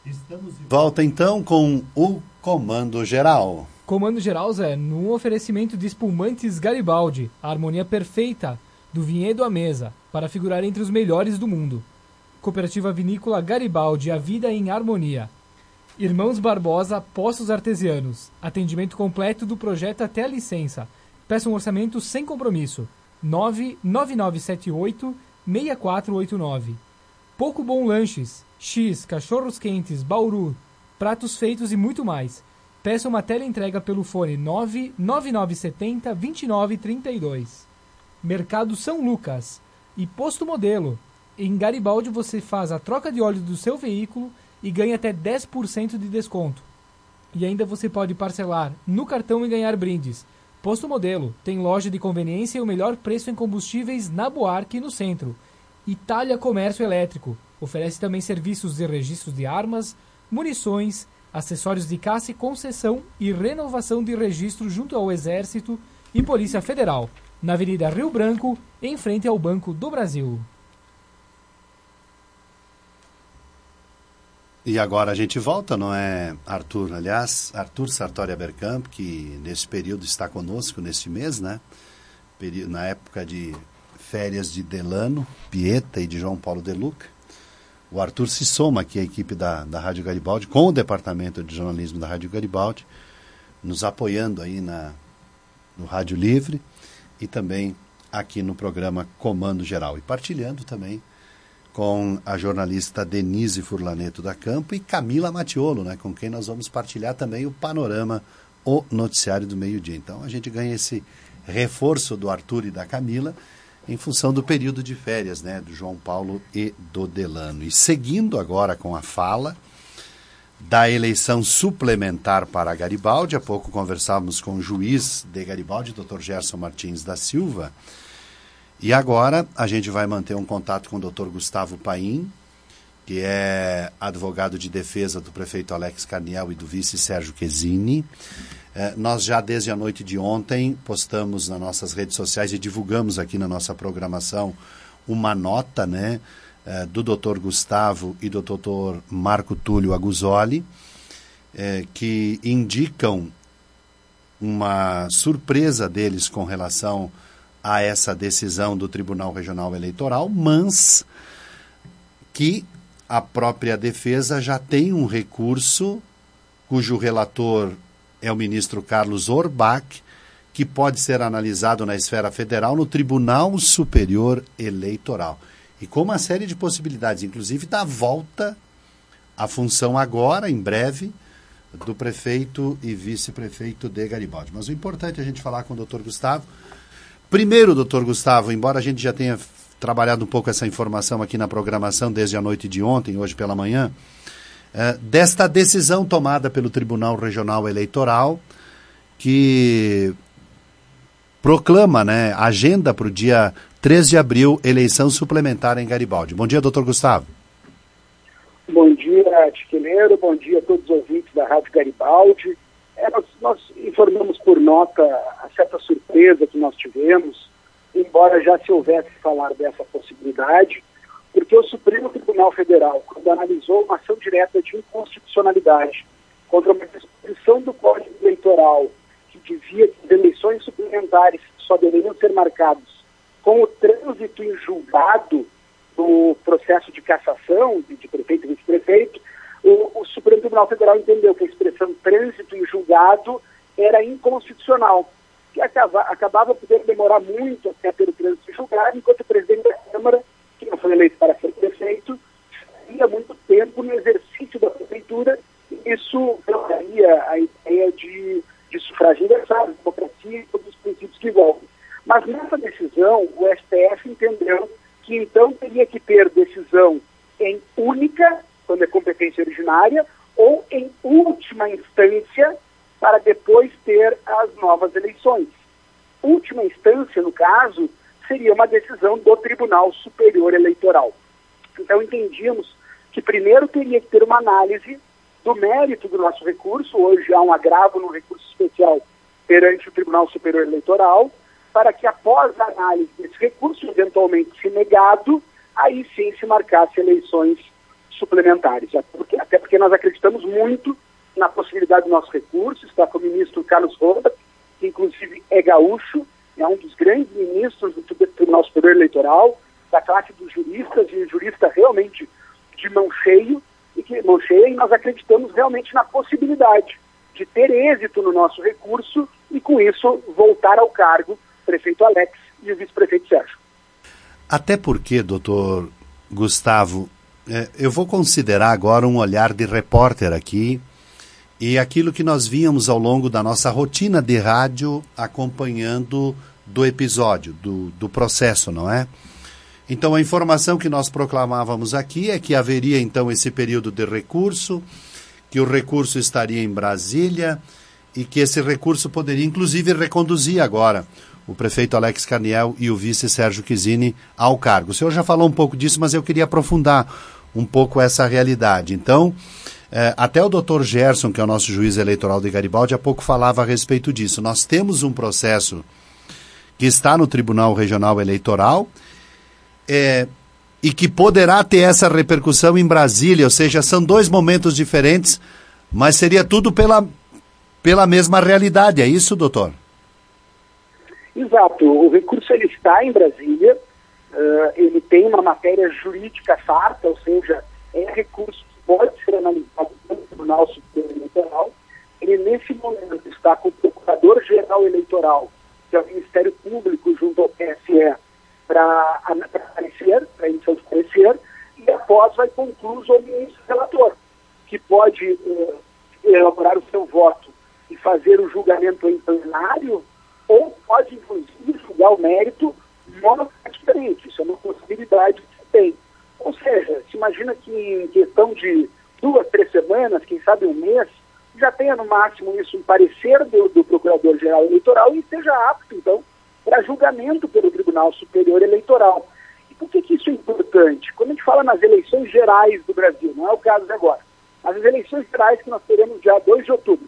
Estamos de volta então com o Comando Geral. Comando Geral, Zé, no oferecimento de espumantes Garibaldi, a harmonia perfeita do vinhedo à mesa, para figurar entre os melhores do mundo. Cooperativa Vinícola Garibaldi, a vida em harmonia. Irmãos Barbosa, Poços Artesianos, atendimento completo do projeto até a licença. Peça um orçamento sem compromisso. 99978-6489. Pouco Bom Lanches, X, cachorros quentes, bauru, pratos feitos e muito mais. Peça uma teleentrega pelo fone 99970-2932. Mercado São Lucas e Posto Modelo. Em Garibaldi você faz a troca de óleo do seu veículo e ganha até 10% de desconto. E ainda você pode parcelar no cartão e ganhar brindes. Posto Modelo tem loja de conveniência e o melhor preço em combustíveis na Buarque e no centro. Itália Comércio Elétrico oferece também serviços de registro de armas, munições, acessórios de caça e concessão e renovação de registro junto ao Exército e Polícia Federal, na Avenida Rio Branco, em frente ao Banco do Brasil. E agora a gente volta, não é, Arthur? Aliás, Arthur Sartori Abercamp, que nesse período está conosco, neste mês, né? Na época de férias de Delano, Pieta e de João Paulo De Luca. O Arthur se soma aqui à equipe da Rádio Garibaldi, com o departamento de jornalismo da Rádio Garibaldi, nos apoiando aí no Rádio Livre e também aqui no programa Comando Geral. E partilhando também com a jornalista Denise Furlaneto da Campo e Camila Matiolo, né, com quem nós vamos partilhar também o panorama, o noticiário do meio-dia. Então a gente ganha esse reforço do Arthur e da Camila em função do período de férias, né, do João Paulo e do Delano. E seguindo agora com a fala da eleição suplementar para Garibaldi, há pouco conversávamos com o juiz de Garibaldi, Dr. Gerson Martins da Silva, e agora a gente vai manter um contato com o Dr. Gustavo Paim, que é advogado de defesa do prefeito Alex Carniel e do vice Sérgio Chesini. Nós já desde a noite de ontem postamos nas nossas redes sociais e divulgamos aqui na nossa programação uma nota, né, do Dr. Gustavo e do Dr. Marco Túlio Aguzoli, que indicam uma surpresa deles com relação a essa decisão do Tribunal Regional Eleitoral, mas que a própria defesa já tem um recurso cujo relator é o ministro Carlos Orbach, que pode ser analisado na esfera federal no Tribunal Superior Eleitoral. E com uma série de possibilidades, inclusive da volta à função agora, em breve, do prefeito e vice-prefeito de Garibaldi. Mas o importante é a gente falar com o doutor Gustavo. Primeiro, doutor Gustavo, embora a gente já tenha trabalhado um pouco essa informação aqui na programação desde a noite de ontem, hoje pela manhã, desta decisão tomada pelo Tribunal Regional Eleitoral, que proclama, né, agenda para o dia 3 de abril, eleição suplementar em Garibaldi. Bom dia, doutor Gustavo. Bom dia, Tiquineiro, bom dia a todos os ouvintes da Rádio Garibaldi. Nós informamos por nota a certa surpresa que nós tivemos, embora já se houvesse falar dessa possibilidade, porque o Supremo Tribunal Federal, quando analisou uma ação direta de inconstitucionalidade contra uma disposição do Código Eleitoral que dizia que as eleições suplementares só deveriam ser marcadas com o trânsito em julgado do processo de cassação de prefeito e vice-prefeito, o Supremo Tribunal Federal entendeu que a expressão trânsito em julgado era inconstitucional, que acabava podendo demorar muito até ter o trânsito em julgado, enquanto o presidente da Câmara, que não foi eleito para ser prefeito, ia muito tempo no exercício da prefeitura, e isso daria a ideia de sufrágio universal, de democracia e todos os princípios que envolvem. Mas nessa decisão, o STF entendeu que então teria que ter decisão em única, quando é competência originária, ou em última instância, para depois ter as novas eleições. Última instância, no caso, seria uma decisão do Tribunal Superior Eleitoral. Então entendíamos que primeiro teria que ter uma análise do mérito do nosso recurso. Hoje há um agravo no recurso especial perante o Tribunal Superior Eleitoral, para que após a análise desse recurso, eventualmente se negado, aí sim se marcasse eleições suplementares, até porque nós acreditamos muito na possibilidade do nosso recurso. Está com o ministro Carlos Roda, que inclusive é gaúcho, é um dos grandes ministros do Tribunal Superior Eleitoral, da classe dos juristas, e jurista realmente de mão cheia, e nós acreditamos realmente na possibilidade de ter êxito no nosso recurso e, com isso, voltar ao cargo prefeito Alex e o vice-prefeito Sérgio. Até porque, doutor Gustavo, eu vou considerar agora um olhar de repórter aqui e aquilo que nós víamos ao longo da nossa rotina de rádio acompanhando do episódio, do processo, não é? Então, a informação que nós proclamávamos aqui é que haveria, então, esse período de recurso, que o recurso estaria em Brasília e que esse recurso poderia, inclusive, reconduzir agora o prefeito Alex Carniel e o vice Sérgio Chizzini ao cargo. O senhor já falou um pouco disso, mas eu queria aprofundar um pouco essa realidade. Então, até o doutor Gerson, que é o nosso juiz eleitoral de Garibaldi, há pouco falava a respeito disso. Nós temos um processo que está no Tribunal Regional Eleitoral e que poderá ter essa repercussão em Brasília, ou seja, são dois momentos diferentes, mas seria tudo pela mesma realidade, é isso, doutor? Exato, o recurso ele está em Brasília, ele tem uma matéria jurídica farta, ou seja, é recurso que pode ser analisado pelo Tribunal Superior Eleitoral. Ele nesse momento está com o Procurador-Geral Eleitoral, que é o Ministério Público junto ao TSE, para emissão de parecer, e após vai concluso ao ministro relator, que pode elaborar o seu voto e fazer o julgamento em plenário, ou pode, inclusive, julgar o mérito monocraticamente. Isso é uma possibilidade que se tem. Ou seja, se imagina que em questão de 2, 3 semanas, quem sabe um mês, já tenha no máximo isso, um parecer do Procurador-Geral Eleitoral e esteja apto, então, para julgamento pelo Tribunal Superior Eleitoral. E por que isso é importante? Quando a gente fala nas eleições gerais do Brasil, não é o caso de agora, mas as eleições gerais que nós teremos dia 2 de outubro,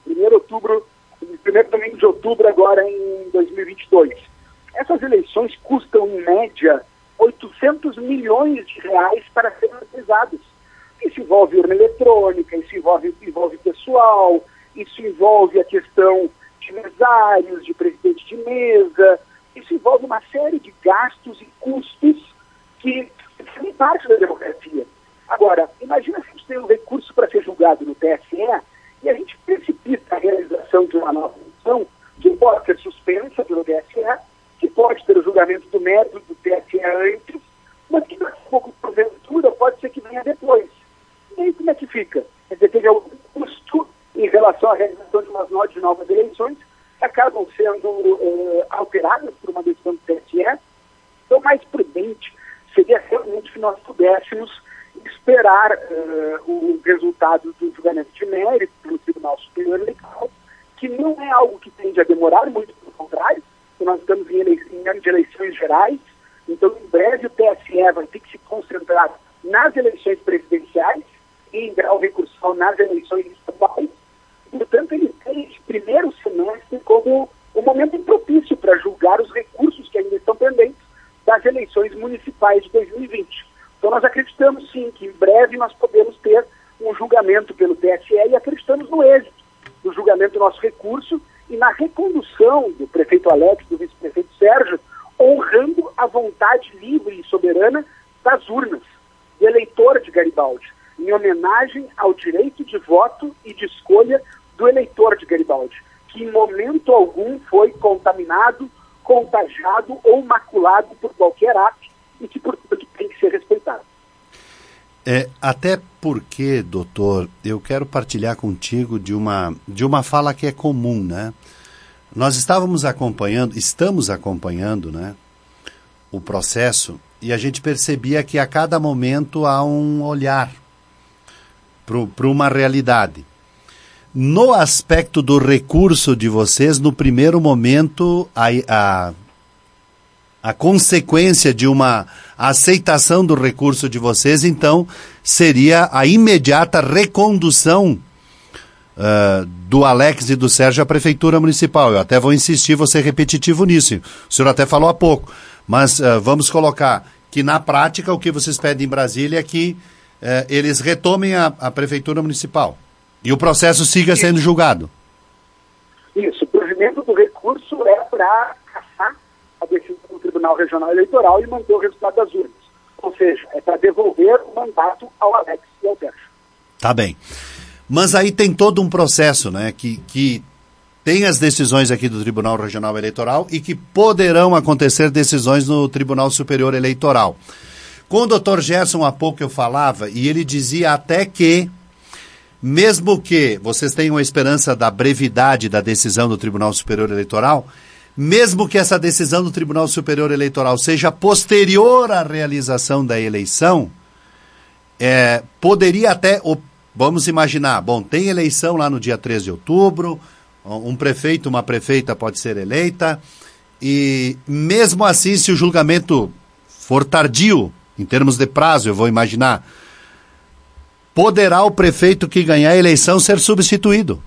primeiro domingo de outubro agora em 2022. Essas eleições custam, em média, 800 milhões de reais para serem realizadas. Isso envolve urna eletrônica, isso envolve pessoal, isso envolve a questão de mesários, de presidente de mesa, isso envolve uma série de gastos e custos que fazem parte da democracia. Agora, imagina se a gente tem um recurso para ser julgado no TSE e a gente precipita a realização de uma nova eleição que pode ser suspensa pelo TSE, que pode ter o julgamento do mérito do TSE antes, mas que daqui a pouco, porventura, pode ser que venha depois. E aí como é que fica? Quer dizer, teve algum custo em relação à realização de novas eleições que acabam sendo alteradas por uma decisão do TSE. Então, mais prudente seria realmente que nós pudéssemos esperar o resultado do julgamento de mérito pelo Tribunal Superior Eleitoral, que não é algo que tende a demorar, muito pelo contrário, porque nós estamos em ano de eleições gerais, então em breve o TSE vai ter que se concentrar nas eleições presidenciais e em grau recursal nas eleições estaduais. Portanto, ele tem esse primeiro semestre como um momento propício para julgar os recursos que ainda estão pendentes das eleições municipais de 2020. Então nós acreditamos sim que em breve nós podemos ter um julgamento pelo TSE e acreditamos no êxito do julgamento do nosso recurso e na recondução do prefeito Alex, do vice-prefeito Sérgio, honrando a vontade livre e soberana das urnas, do eleitor de Garibaldi, em homenagem ao direito de voto e de escolha do eleitor de Garibaldi, que em momento algum foi contaminado, contagiado ou maculado por qualquer ato e que, portanto, tem que ser respeitado. Até porque, doutor, eu quero partilhar contigo de uma fala que é comum, né? Nós estamos acompanhando, né, o processo e a gente percebia que a cada momento há um olhar para uma realidade. No aspecto do recurso de vocês, no primeiro momento, a consequência de uma aceitação do recurso de vocês, então, seria a imediata recondução do Alex e do Sérgio à Prefeitura Municipal. Eu até vou insistir, vou ser repetitivo nisso. O senhor até falou há pouco, mas vamos colocar que, na prática, o que vocês pedem em Brasília é que eles retomem a Prefeitura Municipal e o processo siga sendo julgado. Isso, o provimento do recurso é para cassar a decisão do Tribunal Regional Eleitoral e manter o resultado das urnas. Ou seja, é para devolver o mandato ao Alex e ao Sérgio. Tá bem. Mas aí tem todo um processo, né, que tem as decisões aqui do Tribunal Regional Eleitoral e que poderão acontecer decisões no Tribunal Superior Eleitoral. Com o Dr. Gerson, há pouco eu falava, e ele dizia até que, mesmo que vocês tenham a esperança da brevidade da decisão do Tribunal Superior Eleitoral, mesmo que essa decisão do Tribunal Superior Eleitoral seja posterior à realização da eleição, poderia até, vamos imaginar, bom, tem eleição lá no dia 13 de outubro, um prefeito, uma prefeita pode ser eleita, e mesmo assim, se o julgamento for tardio, em termos de prazo, eu vou imaginar, poderá o prefeito que ganhar a eleição ser substituído?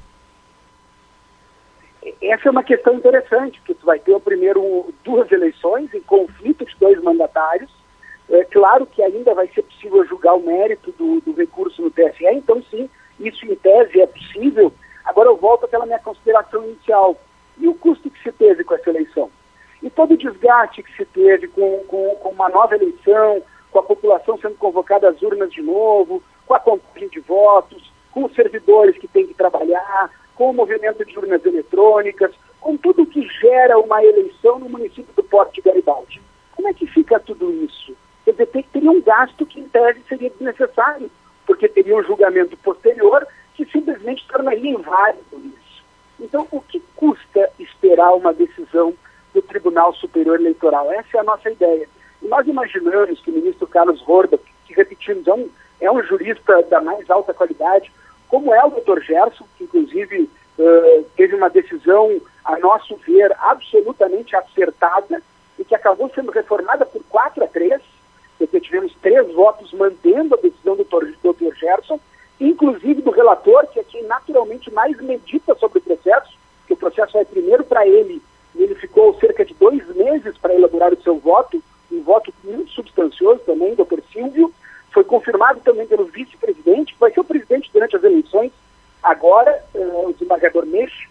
Essa é uma questão interessante, porque tu vai ter primeiro 2 eleições em conflito de 2 mandatários. É claro que ainda vai ser possível julgar o mérito do recurso no TSE, então sim, isso em tese é possível. Agora eu volto àquela minha consideração inicial. E o custo que se teve com essa eleição? E todo o desgaste que se teve com uma nova eleição, com a população sendo convocada às urnas de novo, com a contagem de votos, com os servidores que têm que trabalhar, com o movimento de urnas eletrônicas, com tudo que gera uma eleição no município do Porto de Garibaldi. Como é que fica tudo isso? Quer dizer, teria um gasto que em tese seria desnecessário, porque teria um julgamento posterior que simplesmente tornaria inválido isso. Então, o que custa esperar uma decisão do Tribunal Superior Eleitoral? Essa é a nossa ideia. E nós imaginamos que o ministro Carlos Horda, que repetimos, é um jurista da mais alta qualidade, como é o Dr. Gerson, que inclusive teve uma decisão, a nosso ver, absolutamente acertada e que acabou sendo reformada por 4-3, porque tivemos 3 votos mantendo a decisão do Dr. Gerson, inclusive do relator, que é quem naturalmente mais medita sobre o processo, que o processo vai primeiro para ele, e ele ficou cerca de 2 meses para elaborar o seu voto, um voto muito substancioso também, Dr. Silvio. Foi confirmado também pelo vice-presidente, que vai ser o presidente durante as eleições, agora, o desembargador Meixe,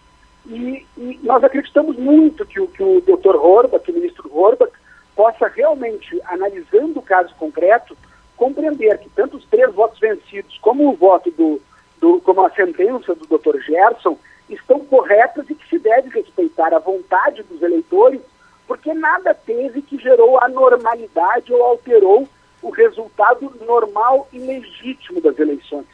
e nós acreditamos muito que o Dr. Horba, que o ministro Horba, possa realmente, analisando o caso concreto, compreender que tanto os 3 votos vencidos, como o voto como a sentença do Dr. Gerson, estão corretas e que se deve respeitar a vontade dos eleitores, porque nada teve que gerou anormalidade ou alterou o resultado normal e legítimo das eleições.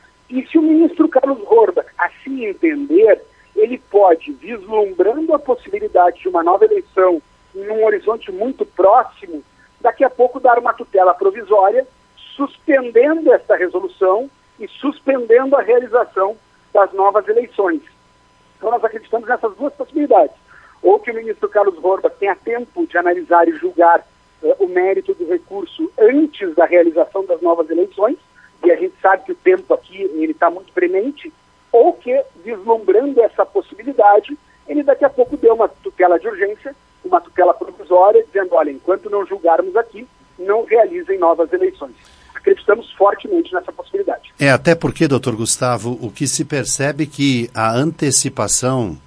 E se o ministro Carlos Horba assim entender, ele pode, vislumbrando a possibilidade de uma nova eleição num horizonte muito próximo, daqui a pouco dar uma tutela provisória, suspendendo esta resolução e suspendendo a realização das novas eleições. Então nós acreditamos nessas 2 possibilidades. Ou que o ministro Carlos Horba tenha tempo de analisar e julgar o mérito do recurso antes da realização das novas eleições, e a gente sabe que o tempo aqui ele está muito premente, ou que, vislumbrando essa possibilidade, ele daqui a pouco dê uma tutela de urgência, uma tutela provisória, dizendo, olha, enquanto não julgarmos aqui, não realizem novas eleições. Acreditamos fortemente nessa possibilidade. Até porque, doutor Gustavo, o que se percebe é que a antecipação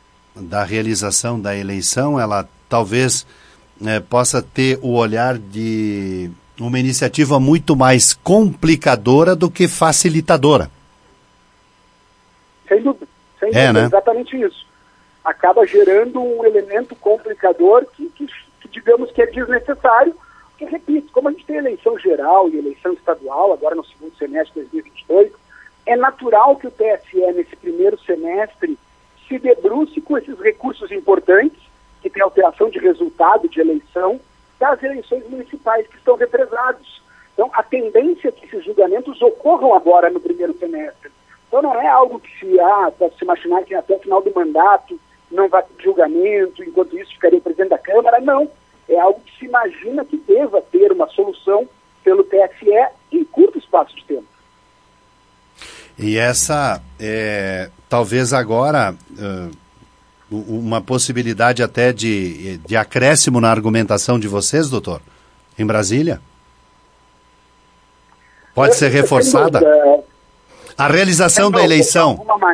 da realização da eleição, ela talvez possa ter o olhar de uma iniciativa muito mais complicadora do que facilitadora. Sem dúvida, né? Exatamente isso. Acaba gerando um elemento complicador que digamos que é desnecessário, porque, repito, como a gente tem eleição geral e eleição estadual, agora no segundo semestre de 2022, é natural que o TSE, nesse primeiro semestre, se debruce com esses recursos importantes, que tem alteração de resultado de eleição, das eleições municipais que estão represados. Então, a tendência é que esses julgamentos ocorram agora no primeiro semestre. Então, não é algo que pode se imaginar que até o final do mandato não vai ter julgamento, enquanto isso ficaria o presidente da Câmara. Não. É algo que se imagina que deva ter uma solução pelo TSE em curto espaço de tempo. E essa talvez agora uma possibilidade até de acréscimo na argumentação de vocês, doutor, em Brasília? Pode ser reforçada? A realização da eleição.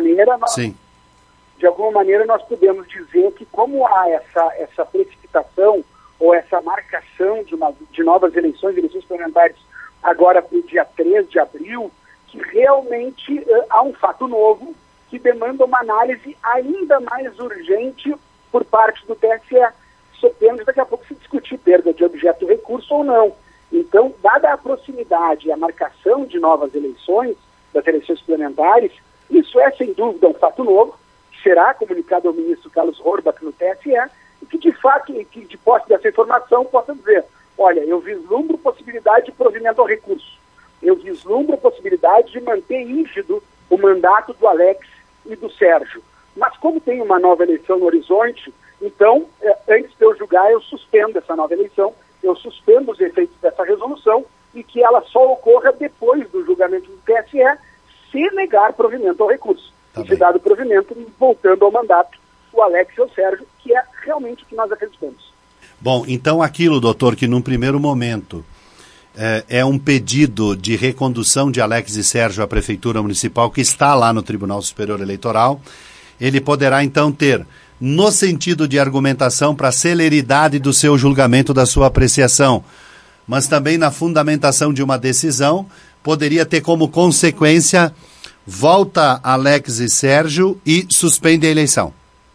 De alguma maneira nós podemos dizer que como há essa precipitação ou essa marcação de novas eleições parlamentares agora para o dia 3 de abril, que realmente há um fato novo que demanda uma análise ainda mais urgente por parte do TSE. Só temos daqui a pouco se discutir perda de objeto de recurso ou não. Então, dada a proximidade e a marcação de novas eleições, das eleições parlamentares, isso é sem dúvida um fato novo, que será comunicado ao ministro Carlos Horbach no TSE, e que de fato, que de posse dessa informação possa dizer, olha, eu vislumbro possibilidade de provimento ao recurso, eu vislumbro a possibilidade de manter rígido o mandato do Alex e do Sérgio. Mas como tem uma nova eleição no horizonte, então, antes de eu julgar, eu suspendo essa nova eleição, eu suspendo os efeitos dessa resolução e que ela só ocorra depois do julgamento do TSE, se negar provimento ao recurso. E se dado provimento, voltando ao mandato, o Alex e o Sérgio, que é realmente o que nós acreditamos. Bom, então aquilo, doutor, que num primeiro momento é um pedido de recondução de Alex e Sérgio à Prefeitura Municipal, que está lá no Tribunal Superior Eleitoral, ele poderá então ter, no sentido de argumentação para a celeridade do seu julgamento, da sua apreciação, mas também na fundamentação de uma decisão, poderia ter como consequência volta Alex e Sérgio e suspende a eleição.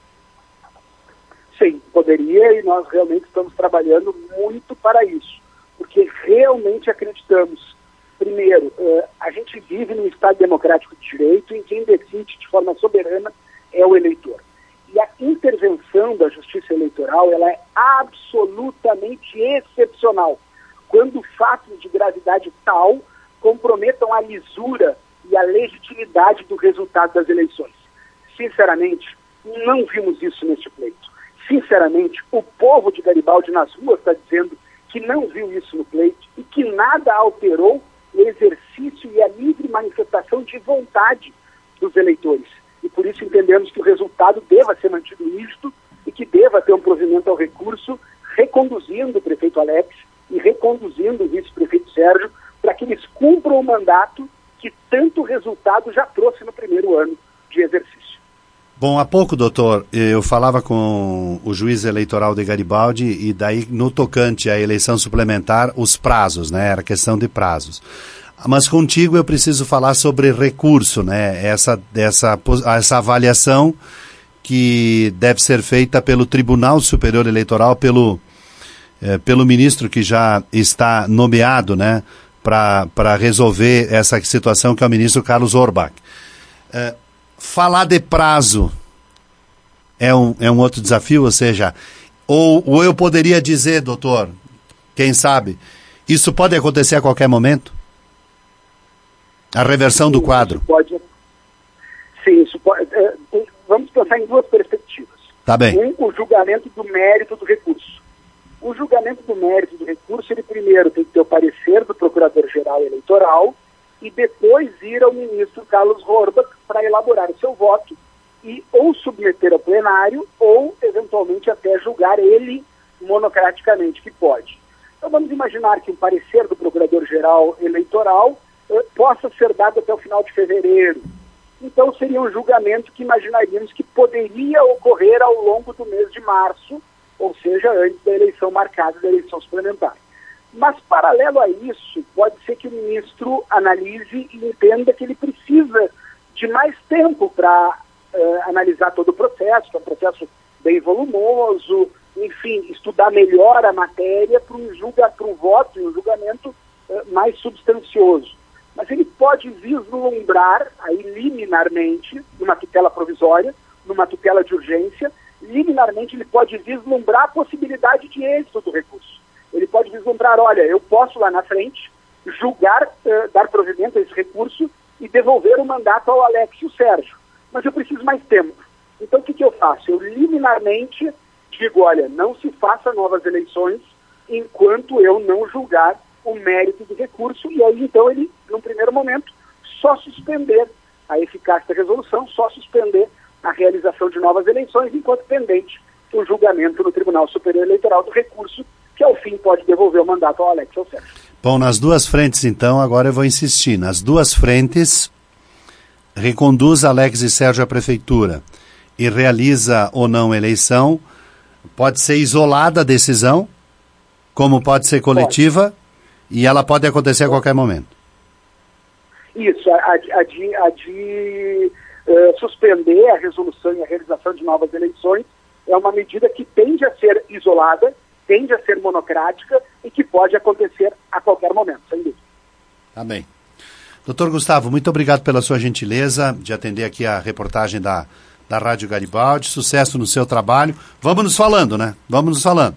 Sim, poderia, e nós realmente estamos trabalhando muito para isso, porque realmente acreditamos. Primeiro, a gente vive num Estado democrático de direito em que quem decide de forma soberana é o eleitor. E a intervenção da Justiça Eleitoral ela é absolutamente excepcional, quando fatos de gravidade tal comprometam a lisura e a legitimidade do resultado das eleições. Sinceramente, não vimos isso neste pleito. Sinceramente, o povo de Garibaldi nas ruas está dizendo que não viu isso no pleito e que nada alterou o exercício e a livre manifestação de vontade dos eleitores. E por isso entendemos que o resultado deva ser mantido rígido e que deva ter um provimento ao recurso, reconduzindo o prefeito Alex e reconduzindo o vice-prefeito Sérgio, para que eles cumpram o mandato que tanto resultado já trouxe no primeiro ano de exercício. Bom, há pouco, doutor, eu falava com o juiz eleitoral de Garibaldi e daí, no tocante à eleição suplementar, os prazos, né? Era questão de prazos. Mas contigo eu preciso falar sobre recurso, né? Essa avaliação que deve ser feita pelo Tribunal Superior Eleitoral, pelo ministro que já está nomeado, né? Para resolver essa situação, que é o ministro Carlos Horbach. Falar de prazo é um outro desafio, ou seja, ou eu poderia dizer, doutor, quem sabe, isso pode acontecer a qualquer momento? A reversão do quadro? Isso pode. Vamos pensar em duas perspectivas. Tá bem. O julgamento do mérito do recurso. O julgamento do mérito do recurso, ele primeiro tem que ter o parecer do Procurador-Geral Eleitoral e depois ir ao ministro Carlos Horbach para elaborar o seu voto e ou submeter ao plenário ou, eventualmente, até julgar ele monocraticamente, que pode. Então vamos imaginar que um parecer do Procurador-Geral Eleitoral possa ser dado até o final de fevereiro. Então seria um julgamento que imaginaríamos que poderia ocorrer ao longo do mês de março, ou seja, antes da eleição marcada, da eleição suplementar. Mas, paralelo a isso, pode ser que o ministro analise e entenda que ele precisa de mais tempo para analisar todo o processo, que é um processo bem volumoso, enfim, estudar melhor a matéria para um voto e um julgamento mais substancioso. Mas ele pode vislumbrar, aí liminarmente, numa tutela provisória, numa tutela de urgência, liminarmente ele pode vislumbrar a possibilidade de êxito do recurso. Ele pode vislumbrar, olha, eu posso lá na frente julgar, dar provimento a esse recurso e devolver o mandato ao Alex e o Sérgio. Mas eu preciso mais tempo. Então o que eu faço? Eu liminarmente digo, olha, não se faça novas eleições enquanto eu não julgar o mérito do recurso, e aí então ele, num primeiro momento, só suspender a eficácia da resolução, só suspender a realização de novas eleições, enquanto pendente o julgamento no Tribunal Superior Eleitoral do recurso, que ao fim pode devolver o mandato ao Alex e ao Sérgio. Bom, nas duas frentes, então, agora eu vou insistir. Nas duas frentes, reconduz Alex e Sérgio à prefeitura e realiza ou não eleição. Pode ser isolada a decisão, como pode ser coletiva, e ela pode acontecer a qualquer momento. Isso, a de suspender a resolução e a realização de novas eleições é uma medida que tende a ser isolada, tende a ser monocrática e que pode acontecer a qualquer momento, sem dúvida. Tá bem. Doutor Gustavo, muito obrigado pela sua gentileza de atender aqui a reportagem da Rádio Garibaldi. Sucesso no seu trabalho. Vamos nos falando, né? Vamos nos falando.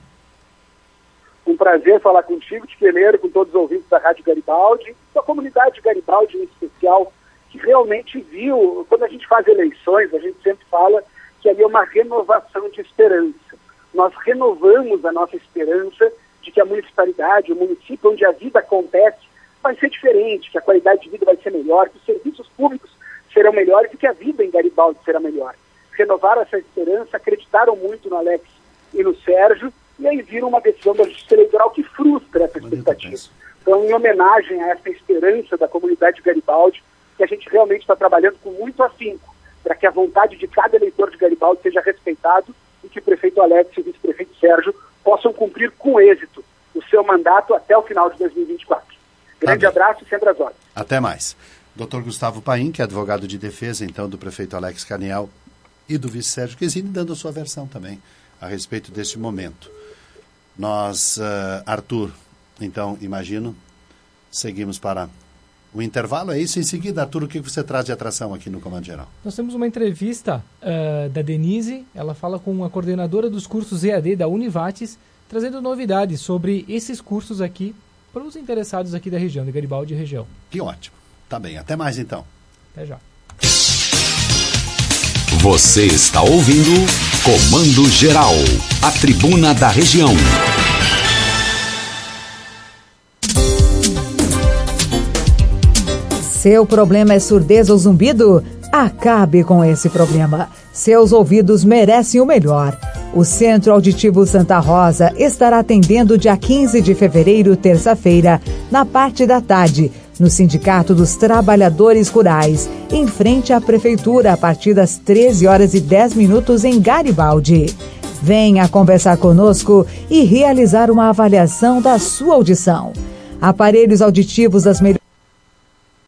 Um prazer falar contigo, Tiqueleiro, com todos os ouvintes da Rádio Garibaldi, da comunidade Garibaldi em especial, que realmente viu, quando a gente faz eleições, a gente sempre fala que ali é uma renovação de esperança. Nós renovamos a nossa esperança de que a municipalidade, o município onde a vida acontece, vai ser diferente, que a qualidade de vida vai ser melhor, que os serviços públicos serão melhores e que a vida em Garibaldi será melhor. Renovaram essa esperança, acreditaram muito no Alex e no Sérgio, e aí viram uma decisão da Justiça Eleitoral que frustra essa expectativa. Então, em homenagem a essa esperança da comunidade de Garibaldi, que a gente realmente está trabalhando com muito afinco, para que a vontade de cada eleitor de Garibaldi seja respeitado e que o prefeito Alex e o vice-prefeito Sérgio possam cumprir com êxito o seu mandato até o final de 2024. Grande abraço e sempre às ordens. Até mais. Dr. Gustavo Paim, que é advogado de defesa, então, do prefeito Alex Caniel e do vice Sérgio Quesini, dando a sua versão também a respeito deste momento. Nós, Arthur, então, imagino, seguimos para o intervalo. É isso? Em seguida, Arthur, o que você traz de atração aqui no Comando Geral? Nós temos uma entrevista da Denise, ela fala com a coordenadora dos cursos EAD da Univates, trazendo novidades sobre esses cursos aqui para os interessados aqui da região, de Garibaldi e região. Que ótimo. Tá bem, até mais então. Até já. Você está ouvindo Comando Geral, a tribuna da região. Seu problema é surdez ou zumbido? Acabe com esse problema. Seus ouvidos merecem o melhor. O Centro Auditivo Santa Rosa estará atendendo dia 15 de fevereiro, terça-feira, na parte da tarde, no Sindicato dos Trabalhadores Rurais, em frente à Prefeitura, a partir das 13h10 em Garibaldi. Venha conversar conosco e realizar uma avaliação da sua audição. Aparelhos auditivos das melhores